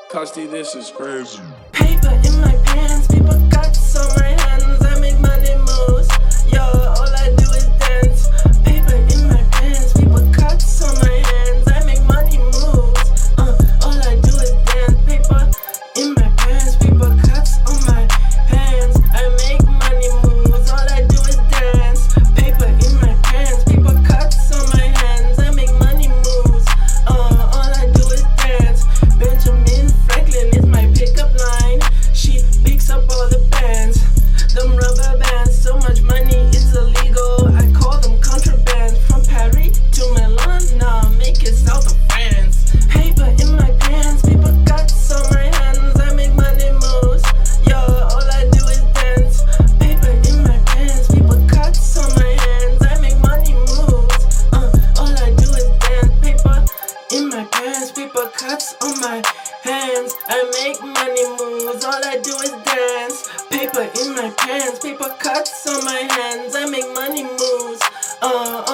Custy, this is crazy. Paper in my pants, paper cuts on my hands. I make money moves. Yo, all I do is dance. Paper in my pants, paper cuts on my hands. I make money moves. All I do is dance. Paper in my pants, paper cuts on my hands. I make money moves. All I do is dance. Paper in my pants, paper cuts on my hands. I make money moves. All I do is dance. Benjamin Franklin is my pickup line. She picks up all the bands, them rubber bands. So much money, it's illegal. I call them contraband. From Paris to Milan, now make it south of France. Paper in my pants, paper cuts on my hands. I make money moves. Yo, all I do is dance. Paper in my pants, paper cuts on my hands. I make money moves. All I do is dance. Paper in my pants, paper cuts on my hands. I make money moves. All I do is dance. Paper in my pants, paper cuts on my hands. I make money moves.